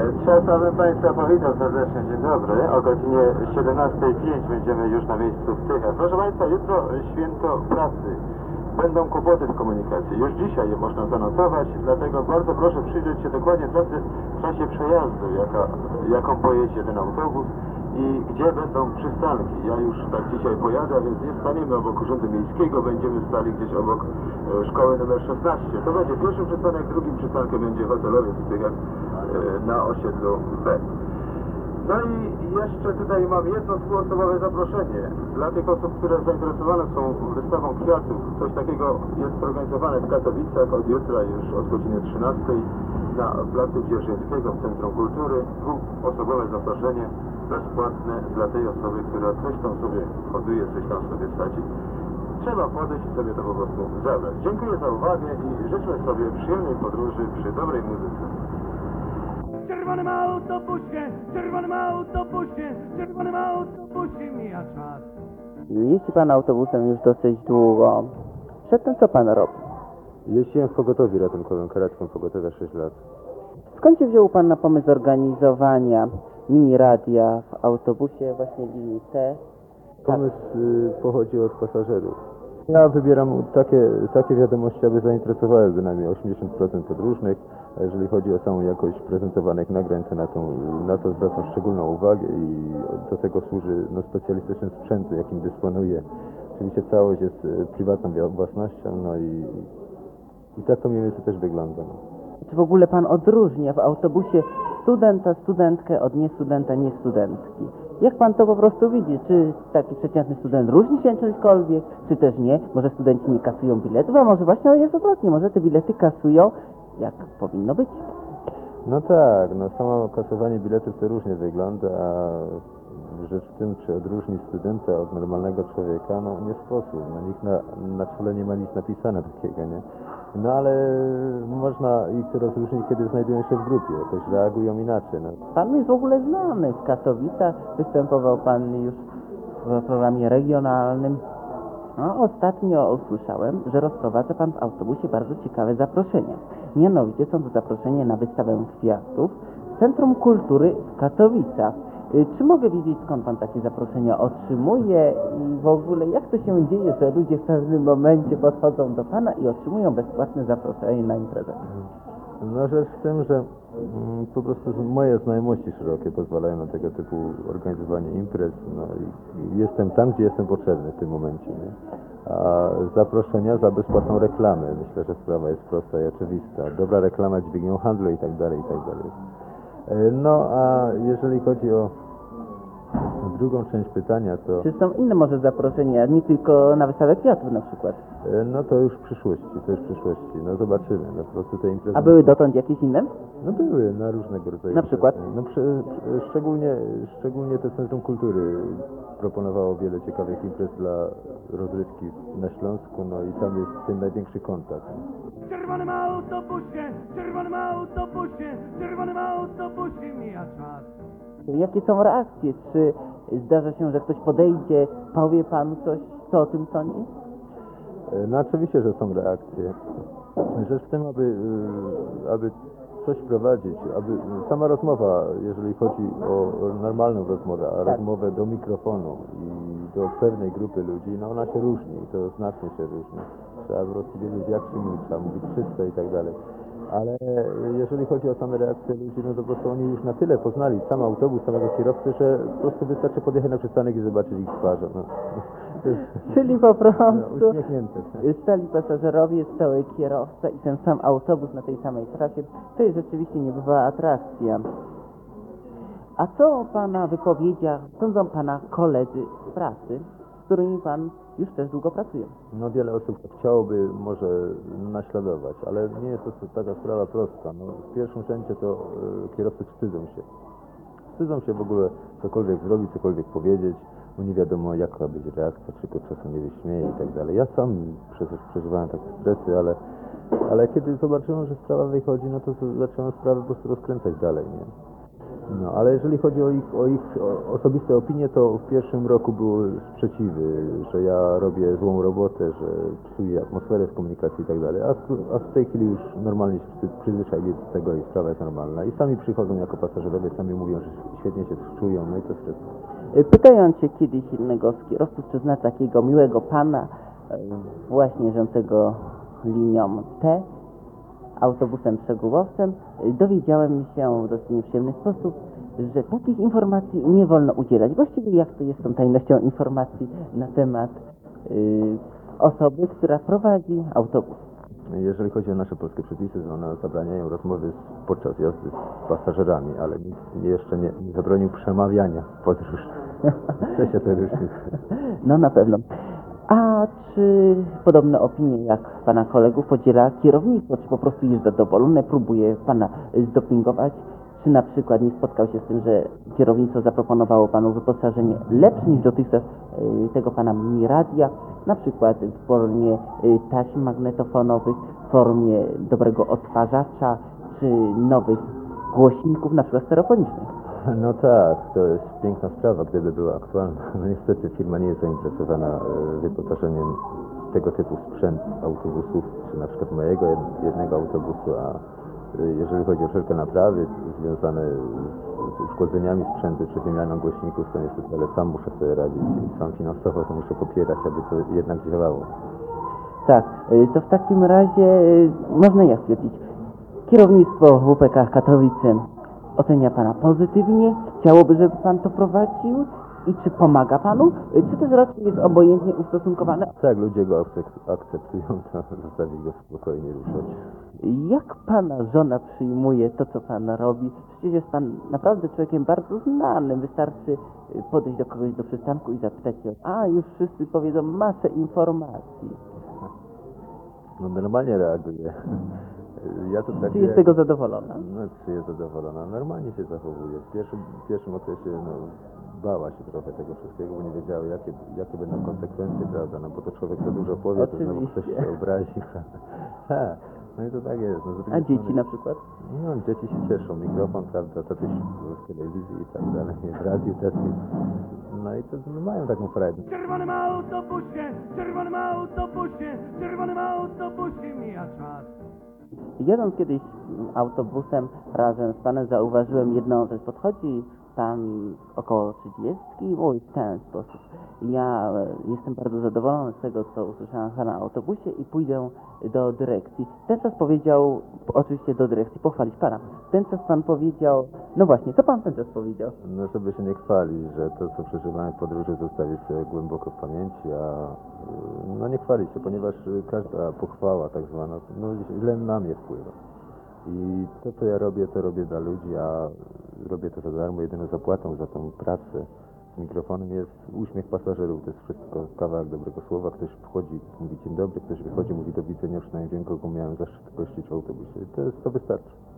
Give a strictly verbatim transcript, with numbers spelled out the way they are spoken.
Trzeba bym Państwa powitał serdecznie. Dzień dobry. O godzinie siedemnastej pięć będziemy już na miejscu w Tychach. Proszę Państwa, jutro święto pracy. Będą kłopoty w komunikacji. Już dzisiaj je można zanotować, dlatego bardzo proszę przyjrzeć się dokładnie trasy w czasie przejazdu, jaka, jaką pojedzie ten autobus i gdzie będą przystanki. Ja już tak dzisiaj pojadę, więc nie staniemy obok Urzędu Miejskiego, będziemy stali gdzieś obok e, szkoły numer szesnaście. To będzie pierwszy przystanek, drugim przystankiem będzie hotelowiec w Tychach e, na osiedlu B. No i jeszcze tutaj mam jedno dwuosobowe zaproszenie dla tych osób, które zainteresowane są wystawą kwiatów. Coś takiego jest organizowane w Katowicach od jutra już od godziny trzynastej na placu Dzierżyńskiego w Centrum Kultury. Dwuosobowe zaproszenie bezpłatne dla tej osoby, która coś tam sobie hoduje, coś tam sobie sadzi. Trzeba podejść i sobie to po prostu zabrać. Dziękuję za uwagę i życzmy sobie przyjemnej podróży przy dobrej muzyce. W czerwonym autobusie, w czerwonym autobusie, w czerwonym autobusie mija czas. Jeździ pan autobusem już dosyć długo. Przedtem co pan robi? Jeździłem w pogotowiu ratunkowym, karetką pogotowia sześć lat. Skąd się wziął pan na pomysł zorganizowania mini radia w autobusie właśnie linii T? Pomysł y, pochodzi od pasażerów. Ja wybieram takie, takie wiadomości, aby zainteresowały bynajmniej osiemdziesiąt procent podróżnych. A jeżeli chodzi o samą jakość prezentowanych nagrań, to na, tą, na to zwracam szczególną uwagę i do tego służy no, specjalistyczny sprzęt, jakim dysponuję. Oczywiście całość jest y, prywatną własnością, no i, i tak to mniej więcej też wygląda. No. Czy w ogóle pan odróżnia w autobusie studenta, studentkę od niestudenta, niestudentki? Jak pan to po prostu widzi? Czy taki przeciętny student różni się czymśkolwiek, czy też nie? Może studenci nie kasują biletów, a może właśnie jest odwrotnie, może te bilety kasują jak powinno być? No tak, no samo kasowanie biletów to różnie wygląda, a rzecz w tym, czy odróżni studenta od normalnego człowieka, no nie sposób. No nikt na, na czole nie ma nic napisane takiego, nie? No ale można ich rozróżnić, kiedy znajdują się w grupie, jakoś reagują inaczej. No. Pan jest w ogóle znany w Katowicach, występował pan już w programie regionalnym. No, ostatnio usłyszałem, że rozprowadza pan w autobusie bardzo ciekawe zaproszenia. Mianowicie są to zaproszenia na wystawę kwiatów w Centrum Kultury w Katowicach. Y, Czy mogę wiedzieć, skąd pan takie zaproszenia otrzymuje i w ogóle jak to się dzieje, że ludzie w pewnym momencie podchodzą do pana i otrzymują bezpłatne zaproszenie na imprezę? No rzecz w tym, że mm, po prostu moje znajomości szerokie pozwalają na tego typu organizowanie imprez, no i jestem tam, gdzie jestem potrzebny w tym momencie, nie? A zaproszenia za bezpłatną reklamę, myślę, że sprawa jest prosta i oczywista. Dobra reklama dźwignią handlu i tak dalej, i tak dalej. E, No a jeżeli chodzi o drugą część pytania, to Czy są inne może zaproszenia, nie tylko na wystawę kwiatów na przykład? e, no to już w przyszłości, to już w przyszłości, no zobaczymy, no po prostu te imprezy... A były dotąd jakieś inne? No były na różnego rodzaju. Na przykład? No przy, szczególnie, szczególnie to Centrum Kultury proponowało wiele ciekawych imprez dla rozrywki na Śląsku, no i tam jest ten największy kontakt. W czerwonym autobusie, w czerwonym autobusie, w czerwonym autobusie mija czas. Jakie są reakcje? Czy zdarza się, że ktoś podejdzie, powie panu coś, co o tym sądzi? E, No oczywiście, że są reakcje. Rzecz w tym, aby, y, aby coś prowadzić, aby sama rozmowa, jeżeli chodzi o normalną rozmowę, a Tak. rozmowę do mikrofonu i do pewnej grupy ludzi, no ona się różni i to znacznie się różni. Trzeba po prostu wiedzieć, jak się mówi, trzeba mówić czysto i tak dalej. Ale jeżeli chodzi o same reakcje ludzi, no to po prostu oni już na tyle poznali sam autobus, samego kierowcę, że po prostu wystarczy podjechać na przystanek i zobaczyć ich twarzą. No. To jest, Czyli po prostu no, uśmiechnięte. stali pasażerowie, stały kierowca i ten sam autobus na tej samej trasie. To jest rzeczywiście niebywała atrakcja. A co o pana wypowiedziach sądzą pana koledzy z pracy, z którymi pan już też długo pracuje? No wiele osób chciałoby może naśladować, ale nie jest to taka sprawa prosta. No, w pierwszym rzędzie to e, kierowcy wstydzą się. Wstydzą się w ogóle cokolwiek zrobić, cokolwiek powiedzieć, bo nie wiadomo jaka będzie reakcja, czy go czasem nie wyśmieje i tak dalej. Ja sam przecież przeżywałem takie stresy, ale, ale kiedy zobaczyłem, że sprawa wychodzi, no to zacząłem sprawę po prostu rozkręcać dalej, nie? No, ale jeżeli chodzi o ich, o ich o osobiste opinie, to w pierwszym roku były sprzeciwy, że ja robię złą robotę, że psuję atmosferę w komunikacji i tak dalej, a, w- a w tej chwili już normalnie się przy- przyzwyczaili do tego i sprawa jest normalna. I sami przychodzą jako pasażerowie, sami mówią, że świetnie się czują, no i to wszystko. Y, Pytając się kiedyś innego z kierowców, czy zna takiego miłego pana, y, właśnie jeżdżącego linią T, autobusem przegubowcem, y, dowiedziałem się w dosyć nieprzyjemny sposób, że takich informacji nie wolno udzielać. Właściwie jak to jest z tą tajnością informacji na temat y, osoby, która prowadzi autobus. Jeżeli chodzi o nasze polskie przepisy, to one zabraniają rozmowy z- podczas jazdy z pasażerami, ale nikt jeszcze nie, nie zabronił przemawiania w podróży. Trzecia to różnica. No na pewno. A czy podobne opinie jak pana kolegów podziela kierownictwo? Czy po prostu jest zadowolone, próbuje pana y, zdopingować? Czy na przykład nie spotkał się z tym, że kierownictwo zaproponowało panu wyposażenie lepsze niż dotychczas y, tego pana mini radia, na przykład w formie y, taśm magnetofonowych, w formie dobrego odtwarzacza, czy nowych głośników, na przykład stereofonicznych? No tak, to jest piękna sprawa, gdyby była aktualna. No niestety firma nie jest zainteresowana e, wyposażeniem tego typu sprzęt autobusów, czy na przykład mojego jed- jednego autobusu, a e, jeżeli chodzi o wszelkie naprawy związane z, z uszkodzeniami sprzętu, czy wymianą głośników, to niestety, ale sam muszę sobie radzić i sam finansowo to muszę popierać, aby to jednak działało. Tak, y, to w takim razie y, można jak stwierdzić, kierownictwo W P K Katowice ocenia pana pozytywnie, chciałoby, żeby pan to prowadził i czy pomaga panu, y, czy też raczej jest obojętnie ustosunkowane. Tak, ludzie go akcep- akceptują, to zostawić go spokojnie ruszać. Jak pana żona przyjmuje to, co pan robi? Przecież jest pan naprawdę człowiekiem bardzo znanym. Wystarczy y, podejść do kogoś do przystanku i zapytać się, a już wszyscy powiedzą masę informacji. No normalnie reaguje. Ja to tak Czy jest z tego zadowolona? No, czy jest zadowolona? Normalnie się zachowuje. W pierwszym, w pierwszym okresie no, bała się trochę tego wszystkiego, bo nie wiedziała, jakie, jakie będą konsekwencje, prawda? No bo to człowiek za dużo powie, to znowu ktoś Oczywiście. się obrazi, prawda? Ha, no i to tak jest. No, z drugiej A dzieci strony- na przykład? No, dzieci się cieszą. Mikrofon, prawda? Tatuś w telewizji i tak dalej, w radiu tatuś. No i to no, mają taką frajdę. W czerwonym autobusie, w czerwonym autobusie, w czerwonym autobusie mija czas. Jadąc kiedyś autobusem razem z panem zauważyłem jedną rzecz. Podchodzi pan około trzydziestki i mówi w ten sposób. Ja e, jestem bardzo zadowolony z tego, co usłyszałem pana na autobusie i pójdę do dyrekcji. Ten czas powiedział, oczywiście do dyrekcji, pochwalić pana. Ten czas pan powiedział, no właśnie, co pan ten czas powiedział? No, żeby się nie chwalić, że to, co przeżywałem w podróży, zostawić sobie głęboko w pamięci, a y, no nie chwalić się, ponieważ y, każda pochwała tak zwana, no źle na mnie wpływa. I to, co ja robię, to robię dla ludzi, a robię to za darmo. Jedyną zapłatą za tą pracę z mikrofonem jest uśmiech pasażerów. To jest wszystko, kawałek dobrego słowa. Ktoś wchodzi, mówi dzień dobry, ktoś wychodzi, mówi do widzenia, już na wiem, kogo miałem zaszczyt gościć w autobusie. To, jest, to wystarczy.